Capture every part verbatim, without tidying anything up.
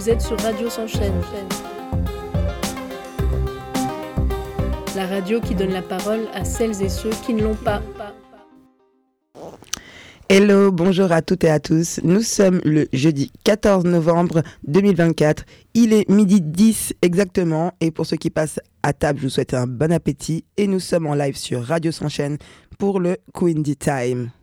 Vous êtes sur Radio Sans Chaîne, la radio qui donne la parole à celles et ceux qui ne l'ont pas. Hello, bonjour à toutes et à tous. Nous sommes le jeudi quatorze novembre deux mille vingt-quatre. Il est midi dix exactement. Et pour ceux qui passent à table, je vous souhaite un bon appétit. Et nous sommes en live sur Radio Sans Chaîne pour le Queendy Time.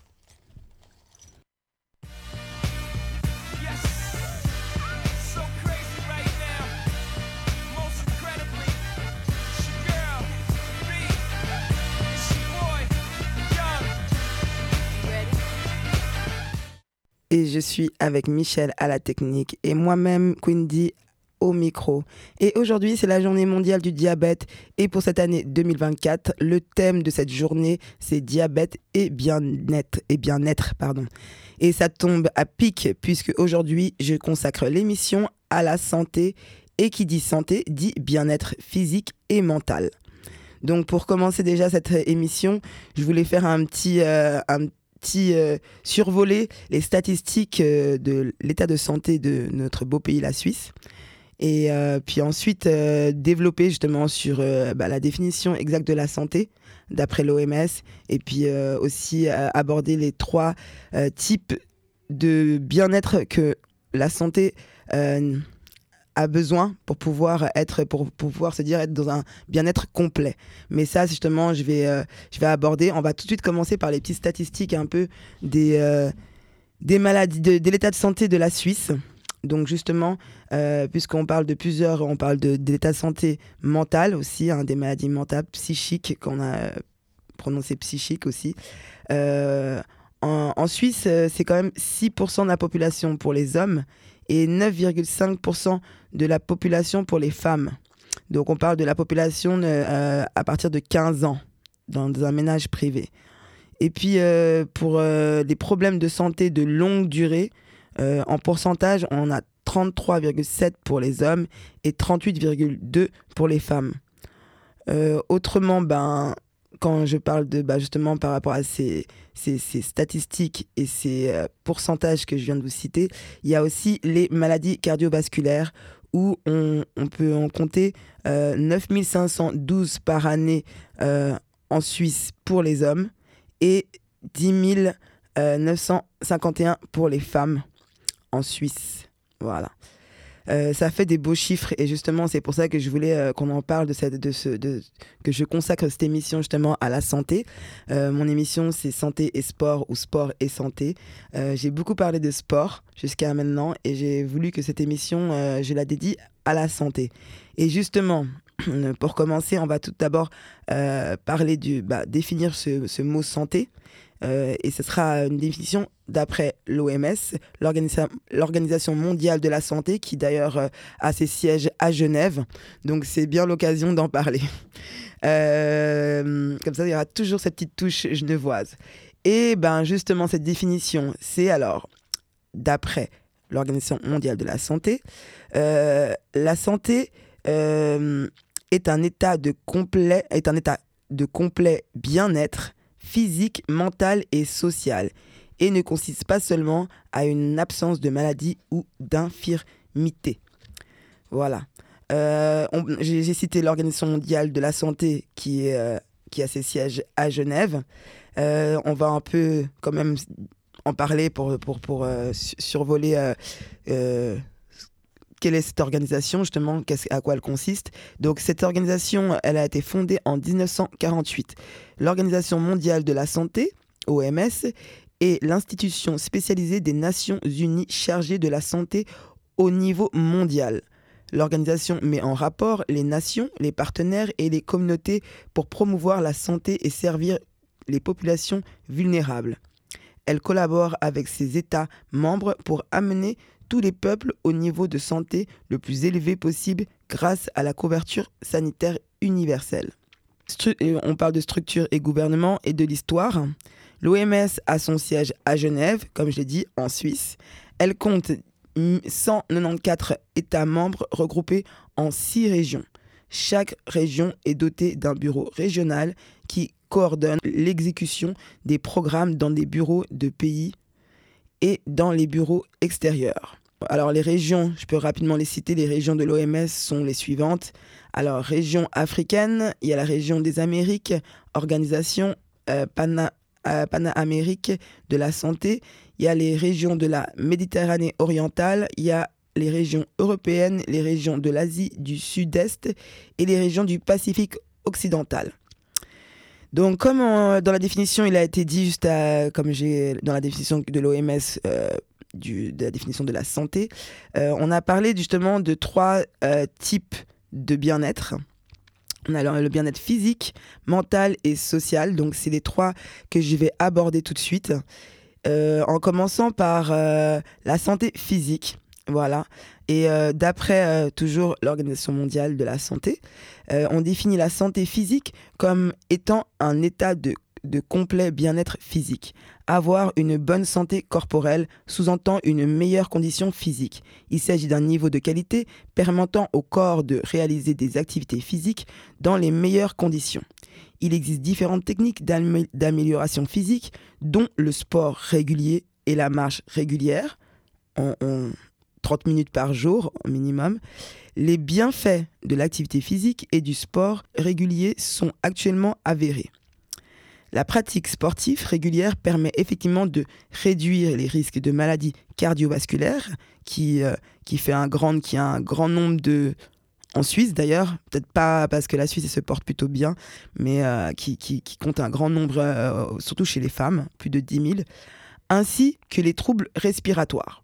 Et je suis avec Michel à la technique et moi-même, Queendy, au micro. Et aujourd'hui, c'est la journée mondiale du diabète. Et pour cette année deux mille vingt-quatre, le thème de cette journée, c'est diabète et bien-être. Et bien-être, pardon. Et ça tombe à pic, puisque aujourd'hui, je consacre l'émission à la santé. Et qui dit santé, dit bien-être physique et mental. Donc pour commencer déjà cette émission, je voulais faire un petit... Euh, un petit euh, survoler les statistiques euh, de l'état de santé de notre beau pays, la Suisse. Et euh, puis ensuite, euh, développer justement sur euh, bah, la définition exacte de la santé, d'après l'O M S. Et puis euh, aussi euh, aborder les trois euh, types de bien-être que la santé euh, a besoin pour pouvoir être, pour, pour pouvoir se dire être dans un bien-être complet. Mais ça, justement, je vais, euh, je vais aborder. On va tout de suite commencer par les petites statistiques un peu des, euh, des maladies, de, de l'état de santé de la Suisse. Donc justement, euh, puisqu'on parle de plusieurs, on parle de, de l'état de santé mental aussi, hein, des maladies mentales, psychiques, qu'on a euh, prononcé psychique aussi. Euh, en, en Suisse, euh, c'est quand même six pour cent de la population pour les hommes et neuf virgule cinq pour cent de la population pour les femmes. Donc on parle de la population euh, à partir de quinze ans, dans un ménage privé. Et puis euh, pour euh, les problèmes de santé de longue durée, euh, en pourcentage, on a trente-trois virgule sept pour les hommes et trente-huit virgule deux pour les femmes. Euh, autrement, ben, quand je parle de, bah, justement par rapport à ces, ces, ces statistiques et ces euh, pourcentages que je viens de vous citer, il y a aussi les maladies cardiovasculaires où on, on peut en compter euh, neuf mille cinq cent douze par année euh, en Suisse pour les hommes et dix mille neuf cent cinquante et un pour les femmes en Suisse. Voilà. Euh, ça fait des beaux chiffres et justement c'est pour ça que je voulais euh, qu'on en parle de cette, de ce, de, que je consacre cette émission justement à la santé. Euh, mon émission c'est santé et sport ou sport et santé. Euh, j'ai beaucoup parlé de sport jusqu'à maintenant et j'ai voulu que cette émission euh, je la dédie à la santé. Et justement pour commencer on va tout d'abord euh, parler du bah, définir ce, ce mot santé. Euh, et ce sera une définition d'après l'O M S, l'Organisa- l'Organisation mondiale de la santé, qui d'ailleurs euh, a ses sièges à Genève. Donc c'est bien l'occasion d'en parler. Euh, comme ça, il y aura toujours cette petite touche genevoise. Et ben justement, cette définition, c'est alors, d'après l'Organisation mondiale de la santé, euh, la santé euh, est un état de complet, est un état de complet bien-être physique, mentale et sociale, et ne consiste pas seulement à une absence de maladie ou d'infirmité. Voilà. Euh, on, j'ai, j'ai cité l'Organisation mondiale de la santé qui, est, euh, qui a ses sièges à Genève. Euh, on va un peu quand même en parler pour, pour, pour euh, survoler euh, euh, quelle est cette organisation, justement, à quoi elle consiste. Donc, cette organisation, elle a été fondée en dix-neuf cent quarante-huit. L'Organisation mondiale de la santé, O M S, est l'institution spécialisée des Nations unies chargée de la santé au niveau mondial. L'organisation met en rapport les nations, les partenaires et les communautés pour promouvoir la santé et servir les populations vulnérables. Elle collabore avec ses États membres pour amener tous les peuples au niveau de santé le plus élevé possible grâce à la couverture sanitaire universelle. Stru- on parle de structure et gouvernement et de l'histoire. L'O M S a son siège à Genève, comme je l'ai dit, en Suisse. Elle compte cent quatre-vingt-quatorze États membres regroupés en six régions. Chaque région est dotée d'un bureau régional qui coordonne l'exécution des programmes dans des bureaux de pays et dans les bureaux extérieurs. Alors les régions, je peux rapidement les citer, les régions de l'O M S sont les suivantes. Alors région africaine, il y a la région des Amériques, organisation euh, Pana, euh, Pana-Amérique de la santé, il y a les régions de la Méditerranée orientale, il y a les régions européennes, les régions de l'Asie du Sud-Est et les régions du Pacifique occidental. Donc, comme on, dans la définition, il a été dit juste à, comme j'ai dans la définition de l'O M S, euh, du, de la définition de la santé, euh, on a parlé justement de trois euh, types de bien-être. On a le bien-être physique, mental et social. Donc, c'est les trois que je vais aborder tout de suite. Euh, en commençant par euh, la santé physique. Voilà. Et euh, d'après euh, toujours l'Organisation mondiale de la santé, euh, on définit la santé physique comme étant un état de, de complet bien-être physique. Avoir une bonne santé corporelle sous-entend une meilleure condition physique. Il s'agit d'un niveau de qualité permettant au corps de réaliser des activités physiques dans les meilleures conditions. Il existe différentes techniques d'amé- d'amélioration physique, dont le sport régulier et la marche régulière. On, on trente minutes par jour au minimum. Les bienfaits de l'activité physique et du sport régulier sont actuellement avérés. La pratique sportive régulière permet effectivement de réduire les risques de maladies cardiovasculaires, qui, euh, qui, fait un grand, qui a un grand nombre de... En Suisse d'ailleurs, peut-être pas parce que la Suisse elle se porte plutôt bien, mais euh, qui, qui, qui compte un grand nombre, euh, surtout chez les femmes, plus de dix mille, ainsi que les troubles respiratoires.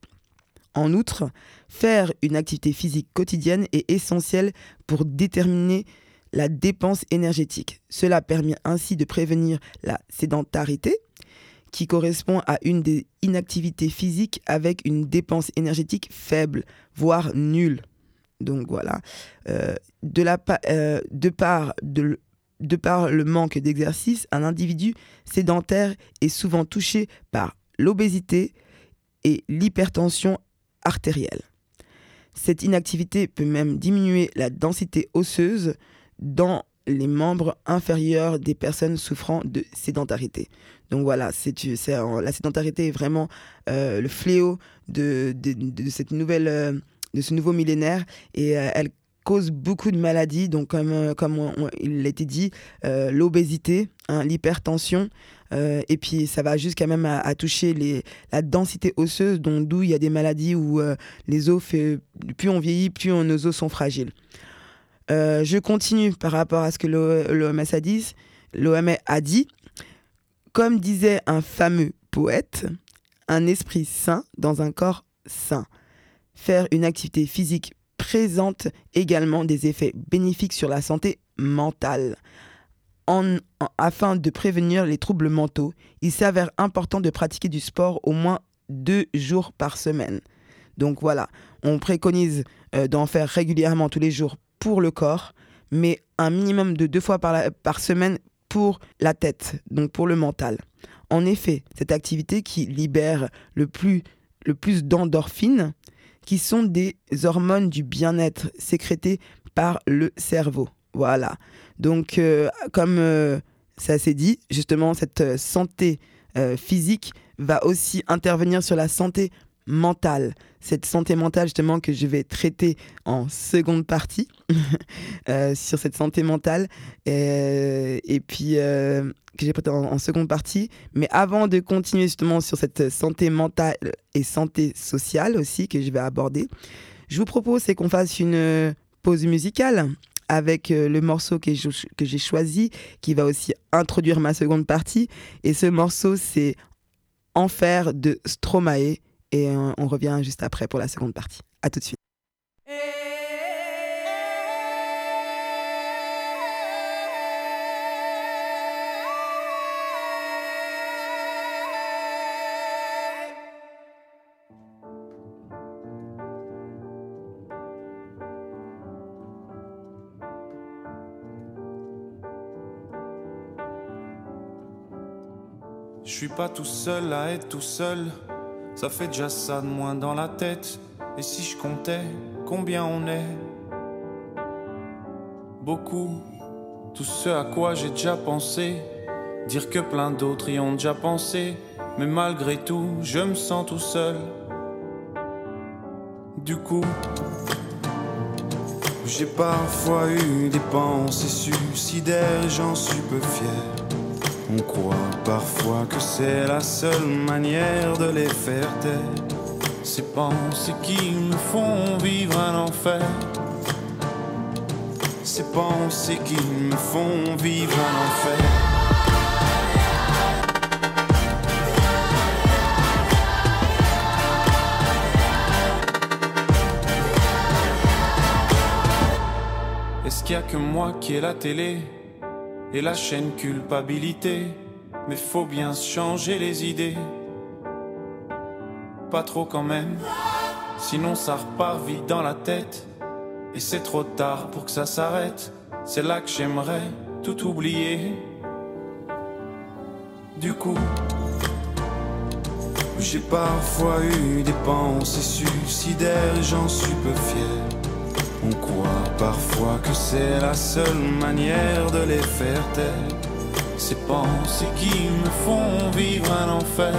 En outre, faire une activité physique quotidienne est essentiel pour déterminer la dépense énergétique. Cela permet ainsi de prévenir la sédentarité, qui correspond à une des inactivités physiques avec une dépense énergétique faible, voire nulle. Donc voilà, euh, de, la, euh, de, par, de, de par le manque d'exercice, un individu sédentaire est souvent touché par l'obésité et l'hypertension artérielle. Cette inactivité peut même diminuer la densité osseuse dans les membres inférieurs des personnes souffrant de sédentarité. Donc voilà, c'est, c'est, la sédentarité est vraiment euh, le fléau de, de, de, cette nouvelle, euh, de ce nouveau millénaire et euh, elle cause beaucoup de maladies, donc comme, euh, comme on, on, il a été dit, euh, l'obésité, hein, l'hypertension, euh, et puis ça va jusqu'à même à, à toucher les, la densité osseuse, dont, d'où il y a des maladies où euh, les os, fait, plus on vieillit, plus on, nos os sont fragiles. Euh, je continue par rapport à ce que l'O M S a dit. L'O M S a dit, comme disait un fameux poète, un esprit sain dans un corps sain. Faire une activité physique présente également des effets bénéfiques sur la santé mentale. En, en, afin de prévenir les troubles mentaux, il s'avère important de pratiquer du sport au moins deux jours par semaine. Donc voilà, on préconise euh, d'en faire régulièrement tous les jours pour le corps, mais un minimum de deux fois par, la, par semaine pour la tête, donc pour le mental. En effet, cette activité qui libère le plus, le plus d'endorphines, qui sont des hormones du bien-être sécrétées par le cerveau. Voilà. Donc, euh, comme euh, ça s'est dit, justement, cette santé euh, physique va aussi intervenir sur la santé mentale. Cette santé mentale, justement, que je vais traiter en seconde partie, euh, sur cette santé mentale, et, et puis euh, que j'ai traité en, en seconde partie. Mais avant de continuer, justement, sur cette santé mentale et santé sociale aussi, que je vais aborder, je vous propose c'est qu'on fasse une pause musicale avec le morceau que j'ai choisi, qui va aussi introduire ma seconde partie. Et ce morceau, c'est Enfer de Stromae. Et on revient juste après pour la seconde partie. À tout de suite. Je suis pas tout seul à être tout seul. Ça fait déjà ça de moins dans la tête. Et si je comptais combien on est? Beaucoup. Tout ce à quoi j'ai déjà pensé. Dire que plein d'autres y ont déjà pensé. Mais malgré tout, je me sens tout seul. Du coup, j'ai parfois eu des pensées suicidaires, j'en suis peu fier. On croit parfois que c'est la seule manière de les faire taire. Ces pensées qui me font vivre un enfer. Ces pensées qui me font vivre un enfer. Est-ce qu'il y a que moi qui ai la télé et la chaîne culpabilité? Mais faut bien se changer les idées. Pas trop quand même, sinon ça repart vite dans la tête. Et c'est trop tard pour que ça s'arrête. C'est là que j'aimerais tout oublier. Du coup, j'ai parfois eu des pensées suicidaires et j'en suis peu fier. On croit parfois que c'est la seule manière de les faire taire. Ces pensées qui me font vivre un enfer.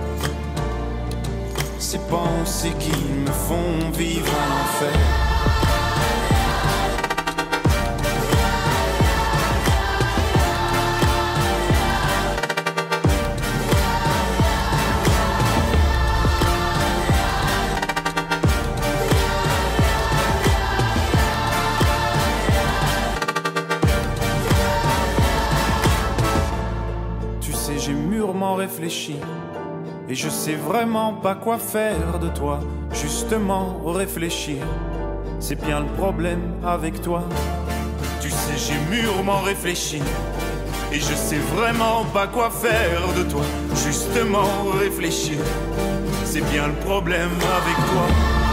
Ces pensées qui me font vivre un enfer. Tu sais, j'ai mûrement réfléchi. Et je sais vraiment pas quoi faire de toi. Justement réfléchir, c'est bien le problème avec toi. Tu sais, j'ai mûrement réfléchi. Et je sais vraiment pas quoi faire de toi. Justement réfléchir, c'est bien le problème avec toi.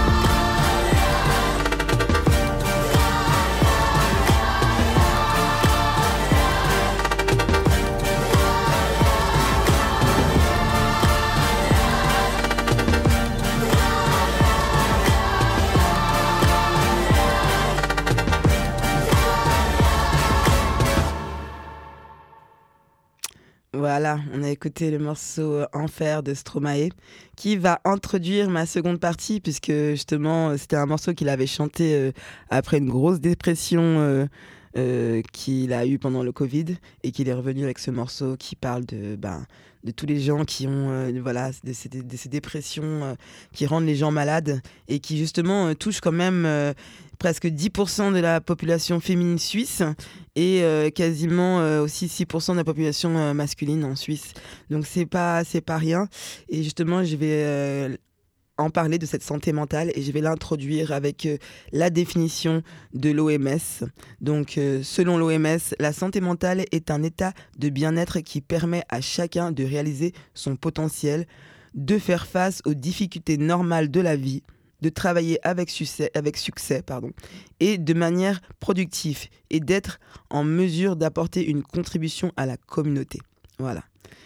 Voilà, on a écouté le morceau Enfer de Stromae qui va introduire ma seconde partie puisque justement c'était un morceau qu'il avait chanté euh, après une grosse dépression euh, euh, qu'il a eue pendant le Covid et qu'il est revenu avec ce morceau qui parle de, ben, de tous les gens qui ont euh, voilà, de ces, de ces dépressions euh, qui rendent les gens malades et qui justement euh, touchent quand même euh, presque dix pour cent de la population féminine suisse et euh, quasiment euh, aussi six pour cent de la population euh, masculine en Suisse. Donc c'est pas, c'est pas rien. Et justement, je vais euh, en parler de cette santé mentale et je vais l'introduire avec euh, la définition de l'O M S. Donc euh, selon l'O M S, la santé mentale est un état de bien-être qui permet à chacun de réaliser son potentiel, de faire face aux difficultés normales de la vie, de travailler avec succès, avec succès pardon, et de manière productive et d'être en mesure d'apporter une contribution à la communauté. Voilà.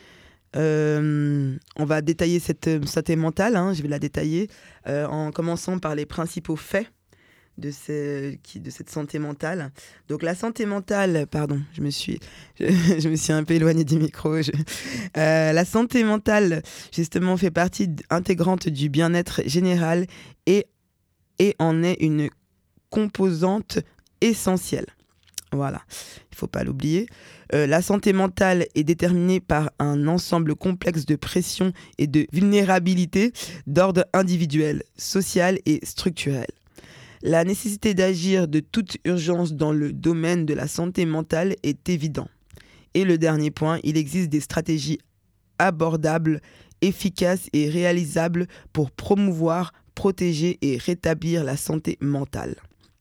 Euh, on va détailler cette santé mentale, hein, je vais la détailler euh, en commençant par les principaux faits de, ces, qui, de cette santé mentale. Donc la santé mentale, pardon, je me suis, je, je me suis un peu éloignée du micro. Je, euh, la santé mentale, justement, fait partie intégrante du bien-être général et, et en est une composante essentielle. Voilà, il ne faut pas l'oublier. Euh, la santé mentale est déterminée par un ensemble complexe de pressions et de vulnérabilités d'ordre individuel, social et structurel. La nécessité d'agir de toute urgence dans le domaine de la santé mentale est évident. Et le dernier point, il existe des stratégies abordables, efficaces et réalisables pour promouvoir, protéger et rétablir la santé mentale.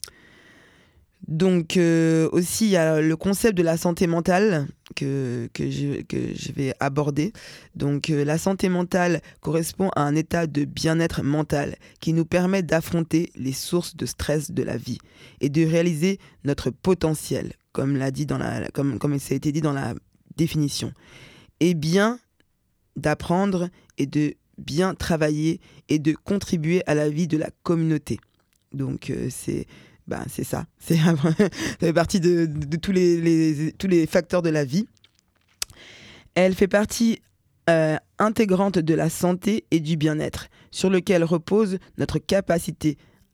Donc euh, aussi, il y a le concept de la santé mentale que, que, je, que je vais aborder. Donc euh, la santé mentale correspond à un état de bien-être mental qui nous permet d'affronter les sources de stress de la vie et de réaliser notre potentiel, comme, l'a dit dans la, comme, comme ça a été dit dans la définition. Et bien d'apprendre et de bien travailler et de contribuer à la vie de la communauté. Donc euh, c'est... Ben, c'est ça, c'est, ça fait partie de, de, de tous, les, les, tous les facteurs de la vie. Elle fait partie euh, intégrante de la santé et du bien-être, sur lequel repose notre capacité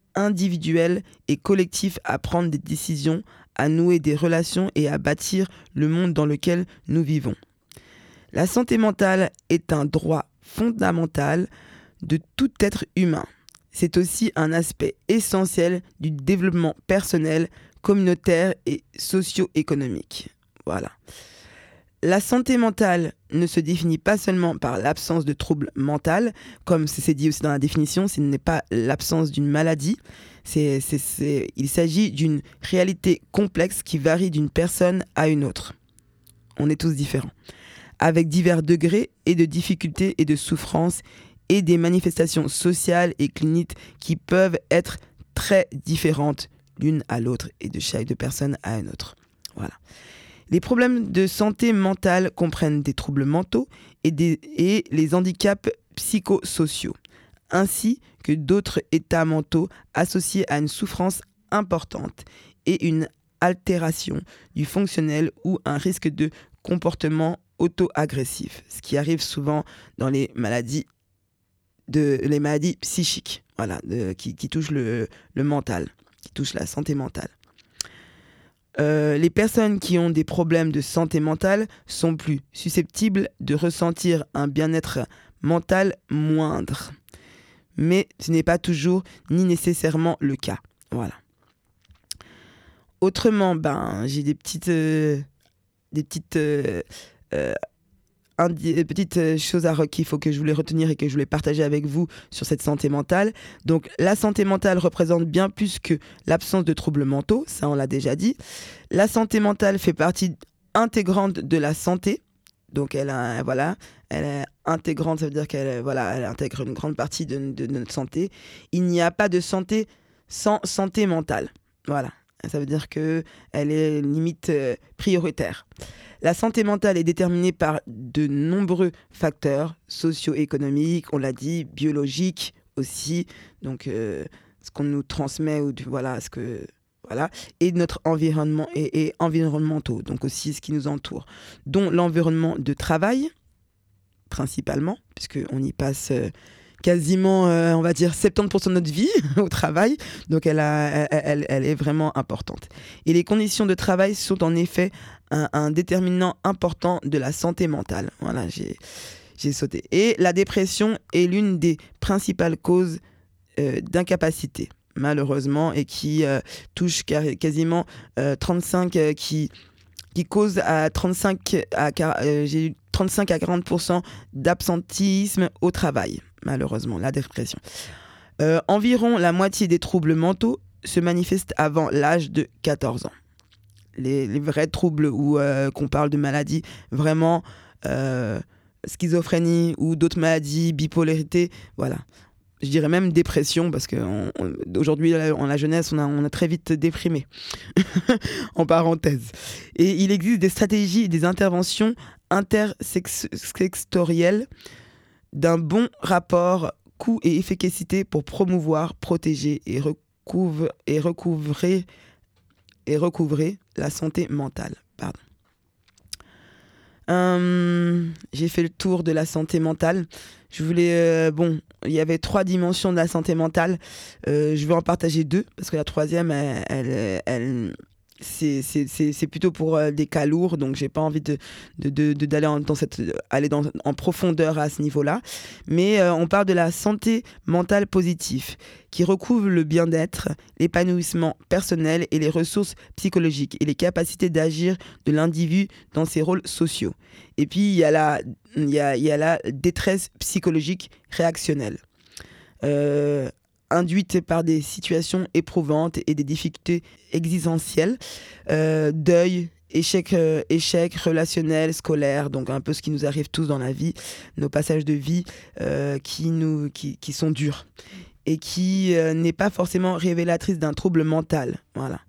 individuel et collectif à prendre des décisions, à nouer des relations et à bâtir le monde dans lequel nous vivons. La santé mentale est un droit fondamental de tout être humain. C'est aussi un aspect essentiel du développement personnel, communautaire et socio-économique. Voilà. La santé mentale ne se définit pas seulement par l'absence de troubles mentaux, comme c'est dit aussi dans la définition, ce n'est pas l'absence d'une maladie. C'est, c'est, c'est, il s'agit d'une réalité complexe qui varie d'une personne à une autre. On est tous différents, avec divers degrés et de difficultés et de souffrances et des manifestations sociales et cliniques qui peuvent être très différentes l'une à l'autre et de chaque personne à une autre. Voilà. Les problèmes de santé mentale comprennent des troubles mentaux et, des, et les handicaps psychosociaux, ainsi que d'autres états mentaux associés à une souffrance importante et une altération du fonctionnel ou un risque de comportement auto-agressif, ce qui arrive souvent dans les maladies, de, les maladies psychiques, voilà, de, qui, qui touchent le, le mental, qui touchent la santé mentale. Euh, les personnes qui ont des problèmes de santé mentale sont plus susceptibles de ressentir un bien-être mental moindre. Mais ce n'est pas toujours ni nécessairement le cas. Voilà. Autrement, ben, j'ai des petites, euh, des petites, euh, euh, indi- petites choses à qu'il faut que je voulais retenir et que je voulais partager avec vous sur cette santé mentale. Donc, la santé mentale représente bien plus que l'absence de troubles mentaux, ça on l'a déjà dit. La santé mentale fait partie intégrante de la santé. Donc, elle, a, voilà, elle est intégrante, ça veut dire qu'elle voilà, elle intègre une grande partie de, de, de notre santé. Il n'y a pas de santé sans santé mentale. Voilà, ça veut dire qu'elle est limite euh, prioritaire. La santé mentale est déterminée par de nombreux facteurs socio-économiques, on l'a dit, biologiques aussi, donc euh, ce qu'on nous transmet, ou du, voilà, ce que, voilà, et notre environnement et, et environnementaux, donc aussi ce qui nous entoure, dont l'environnement de travail, principalement, puisqu'on y passe euh, quasiment, euh, on va dire, soixante-dix pour cent de notre vie au travail, donc elle, a, elle, elle, elle est vraiment importante. Et les conditions de travail sont en effet un, un déterminant important de la santé mentale. Voilà, j'ai, j'ai sauté. Et la dépression est l'une des principales causes euh, d'incapacité, malheureusement, et qui euh, touche car- quasiment euh, trente-cinq, euh, qui, qui cause à trente-cinq à, euh, j'ai eu trente-cinq à quarante pour cent d'absentéisme au travail, malheureusement, la dépression. Euh, environ la moitié des troubles mentaux se manifestent avant l'âge de quatorze ans. Les, les vrais troubles où euh, qu'on parle de maladies vraiment euh, schizophrénie ou d'autres maladies, bipolarité, voilà. Je dirais même dépression, parce qu'aujourd'hui, en la jeunesse, on a, on a très vite déprimé, en parenthèse. Et il existe des stratégies et des interventions intersectorielles d'un bon rapport coût et efficacité pour promouvoir, protéger et, recouvre, et, recouvrer, et recouvrer la santé mentale. Pardon. Euh, j'ai fait le tour de la santé mentale. Je voulais, euh, bon, il y avait trois dimensions de la santé mentale. Euh, je vais en partager deux, parce que la troisième, elle, elle, elle, c'est, c'est, c'est, c'est plutôt pour euh, des cas lourds, donc j'ai pas envie de, de, de, de d'aller en, dans cette, aller dans, en profondeur à ce niveau-là. Mais euh, on parle de la santé mentale positive, qui recouvre le bien-être, l'épanouissement personnel et les ressources psychologiques et les capacités d'agir de l'individu dans ses rôles sociaux. Et puis il y a la, il y a, il y a la détresse psychologique réactionnelle. Euh, induite par des situations éprouvantes et des difficultés existentielles, euh, deuil, échec, euh, échec relationnel, scolaire, donc un peu ce qui nous arrive tous dans la vie, nos passages de vie euh, qui, nous, qui, qui sont durs et qui euh, n'est pas forcément révélatrice d'un trouble mental. Voilà.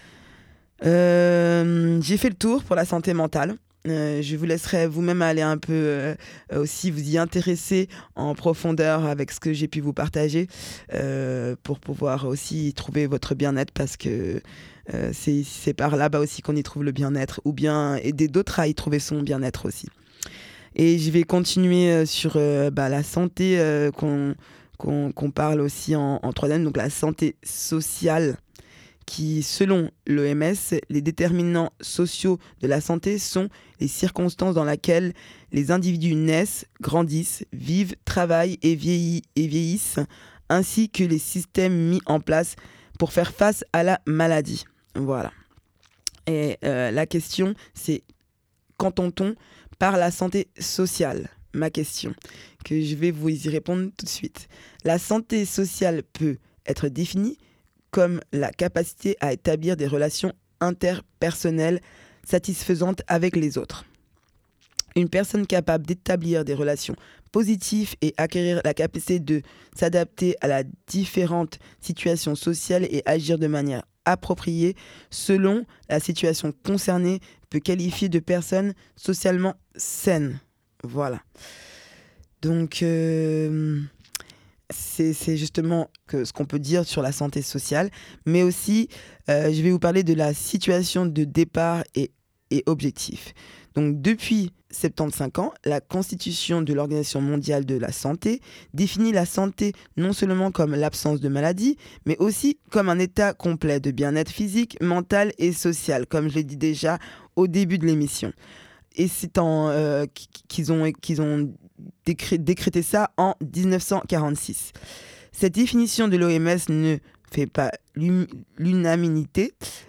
Euh, j'ai fait le tour pour la santé mentale. Euh, je vous laisserai vous-même aller un peu euh, aussi vous y intéresser en profondeur avec ce que j'ai pu vous partager euh, pour pouvoir aussi trouver votre bien-être, parce que euh, c'est, c'est par là-bas aussi qu'on y trouve le bien-être, ou bien aider d'autres à y trouver son bien-être aussi. Et je vais continuer euh, sur euh, bah, la santé euh, qu'on, qu'on, qu'on parle aussi en, en troisième, donc la santé sociale, qui, selon l'O M S, les déterminants sociaux de la santé sont les circonstances dans lesquelles les individus naissent, grandissent, vivent, travaillent et, vieillis, et vieillissent, ainsi que les systèmes mis en place pour faire face à la maladie. Voilà. Et euh, la question, c'est qu'entend-on par la santé sociale ? Ma question, que je vais vous y répondre tout de suite. La santé sociale peut être définie comme la capacité à établir des relations interpersonnelles satisfaisantes avec les autres. Une personne capable d'établir des relations positives et acquérir la capacité de s'adapter à la différentes situations sociales et agir de manière appropriée selon la situation concernée peut qualifier de personne socialement saine. Voilà. Donc, euh, c'est, c'est justement que ce qu'on peut dire sur la santé sociale, mais aussi, euh, je vais vous parler de la situation de départ et, et objectif. Donc, depuis soixante-quinze ans, la Constitution de l'Organisation mondiale de la santé définit la santé non seulement comme l'absence de maladie, mais aussi comme un état complet de bien-être physique, mental et social, comme je l'ai dit déjà au début de l'émission. Et c'est en, euh, qu'ils ont, qu'ils ont décré- décrété ça en dix-neuf cent quarante-six. Cette définition de l'O M S ne fait pas l'um- l'unanimité.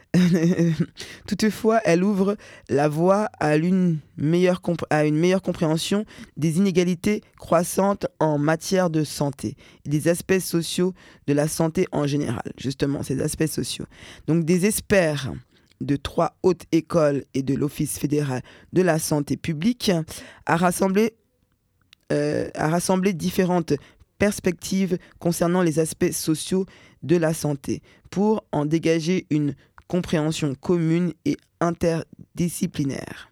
Toutefois, elle ouvre la voie à une, meilleure comp- à une meilleure compréhension des inégalités croissantes en matière de santé et des aspects sociaux de la santé en général. Justement, ces aspects sociaux. Donc, des experts de trois hautes écoles et de l'Office fédéral de la santé publique a rassemblé, euh, a rassemblé différentes perspectives concernant les aspects sociaux de la santé pour en dégager une compréhension commune et interdisciplinaire.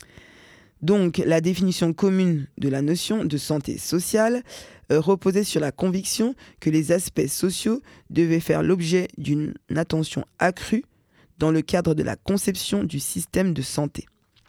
Donc, la définition commune de la notion de santé sociale euh, reposait sur la conviction que les aspects sociaux devaient faire l'objet d'une attention accrue dans le cadre de la conception du système de santé.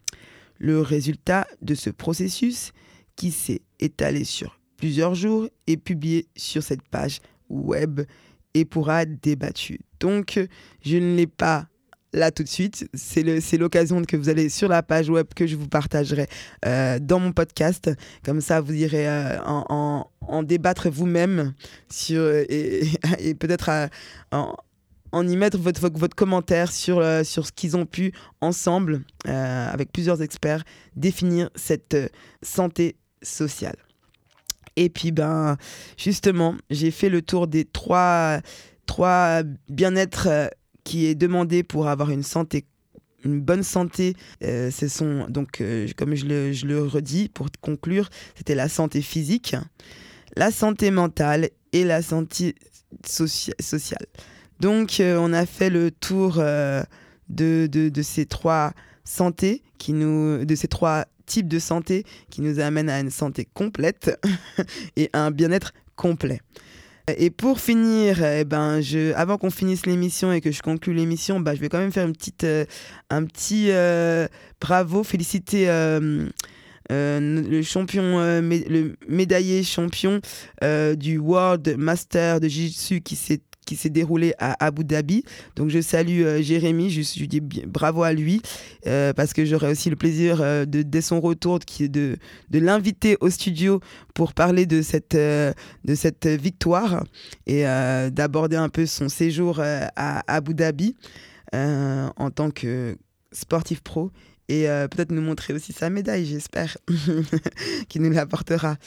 Le résultat de ce processus, qui s'est étalé sur plusieurs jours, est publié sur cette page web et pourra être débattu. Donc, je ne l'ai pas là tout de suite. C'est, le, c'est l'occasion que vous allez sur la page web que je vous partagerai euh, dans mon podcast. Comme ça, vous irez euh, en, en, en débattre vous-même sur, et, et, et peut-être à, en, en y mettre votre, votre, votre commentaire sur, euh, sur ce qu'ils ont pu ensemble, euh, avec plusieurs experts, définir cette euh, santé sociale. Et puis, ben, justement, j'ai fait le tour des trois, trois bien-être euh, qui est demandé pour avoir une santé, une bonne santé. Euh, ce sont, donc, euh, comme je le, je le redis, pour conclure, c'était la santé physique, la santé mentale et la santé socia- sociale. Donc, euh, on a fait le tour euh, de, de, de ces trois santé qui nous, de ces trois types de santé qui nous amènent à une santé complète et à un bien-être complet. Et pour finir, eh ben, je, avant qu'on finisse l'émission et que je conclue l'émission, bah, je vais quand même faire une petite, euh, un petit euh, bravo, féliciter euh, euh, le champion, euh, mé- le médaillé champion euh, du World Master de Jiu-Jitsu qui s'est qui s'est déroulé à Abu Dhabi. Donc je salue euh, Jérémy, je, je dis bien, bravo à lui, euh, parce que j'aurai aussi le plaisir euh, de, dès son retour de, de, de l'inviter au studio pour parler de cette, euh, de cette victoire et euh, d'aborder un peu son séjour euh, à Abu Dhabi euh, en tant que sportif pro. Et euh, peut-être nous montrer aussi sa médaille, j'espère, qu'il nous l'apportera.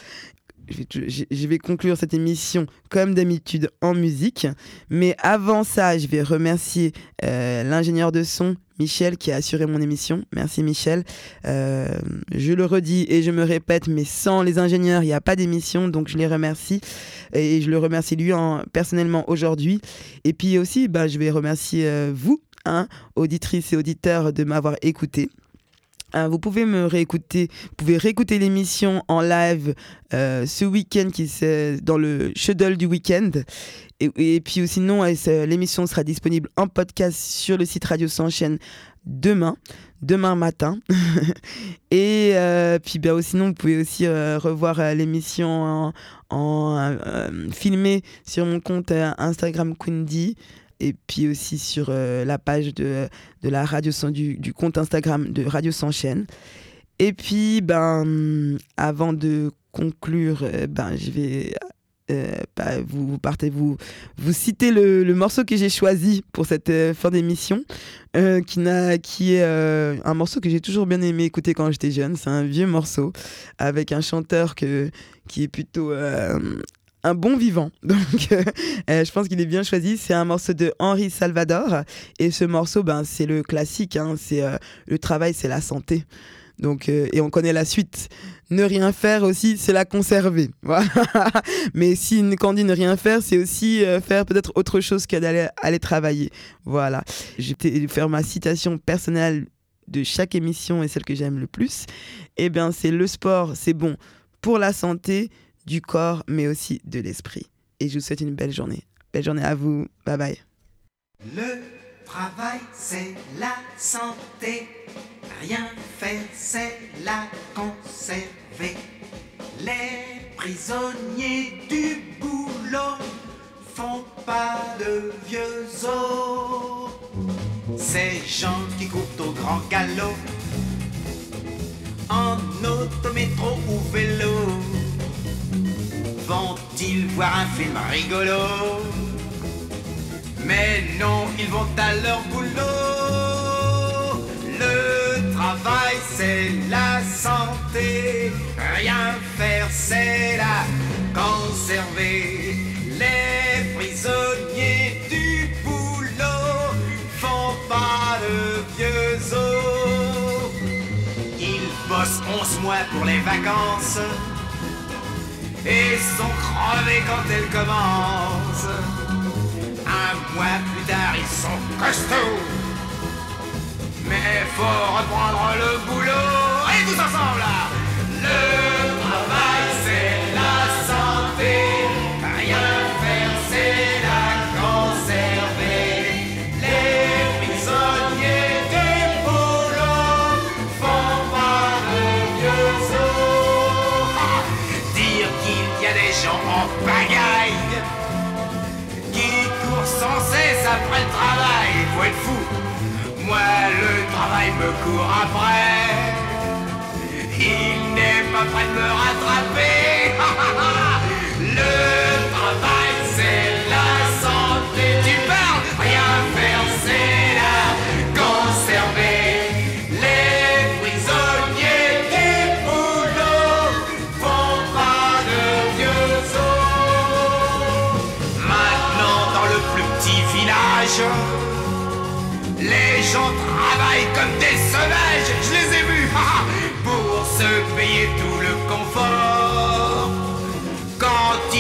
Je vais conclure cette émission comme d'habitude en musique, mais avant ça, je vais remercier euh, l'ingénieur de son, Michel, qui a assuré mon émission. Merci Michel. Euh, je le redis et je me répète, mais sans les ingénieurs, il n'y a pas d'émission, donc je les remercie et je le remercie lui en, personnellement aujourd'hui. Et puis aussi, bah, je vais remercier euh, vous, hein, auditrices et auditeurs, de m'avoir écouté. Euh, vous pouvez me réécouter, vous pouvez réécouter l'émission en live euh, ce week-end qui c'est dans le schedule du week-end. Et, et puis sinon, euh, l'émission sera disponible en podcast sur le site Radio S'enchaîne demain, demain matin. Et euh, puis bah, sinon, vous pouvez aussi euh, revoir euh, l'émission en, en euh, filmé sur mon compte euh, Instagram Quindi, et puis aussi sur euh, la page de, de la radio sans, du, du compte Instagram de Radio Sans Chaîne. Et puis, ben, avant de conclure, euh, ben, je vais euh, bah, vous, vous partez vous vous citer le, le morceau que j'ai choisi pour cette euh, fin d'émission, euh, qui n'a qui est euh, un morceau que j'ai toujours bien aimé écouter quand j'étais jeune. C'est un vieux morceau avec un chanteur que qui est plutôt euh, un bon vivant, donc euh, euh, je pense qu'il est bien choisi. C'est un morceau de Henri Salvador, et ce morceau, ben, c'est le classique, hein, c'est euh, le travail, c'est la santé. Donc, euh, et on connaît la suite. Ne rien faire aussi, c'est la conserver. Voilà. Mais si, quand on dit ne rien faire, c'est aussi euh, faire peut-être autre chose que d'aller aller travailler. Voilà. Je vais faire ma citation personnelle de chaque émission et celle que j'aime le plus. Eh bien, c'est le sport, c'est bon pour la santé du corps, mais aussi de l'esprit. Et je vous souhaite une belle journée. Belle journée à vous. Bye bye. Le travail, c'est la santé. Rien faire, c'est la conserver. Les prisonniers du boulot font pas de vieux os. Ces gens qui courent au grand galop, en auto, métro ou vélo, vont-ils voir un film rigolo? Mais non, ils vont à leur boulot. Le travail, c'est la santé. Rien faire, c'est la conserver. Les prisonniers du boulot font pas de vieux os. Ils bossent onze mois pour les vacances et sont crevés quand elles commencent. Un mois plus tard, ils sont costauds. Mais faut reprendre le boulot. Et tous ensemble là. Le travail, c'est la santé. Rien faire, c'est la conserver. Les prisonniers du boulot font pas de vieux os. Ah, dire qu'il y a des gens en pagaille qui courent sans cesse après le travail. Faut être fou. Moi, le travail me court après. Il n'est pas prêt de me rattraper. Le travail, c'est la santé. Tu parles, rien faire, c'est la conserver. Les prisonniers du boulot font pas de vieux os. Maintenant, dans le plus petit village, les gens travaillent comme des sauvages, je les ai vus, pour se payer tout le confort. Quand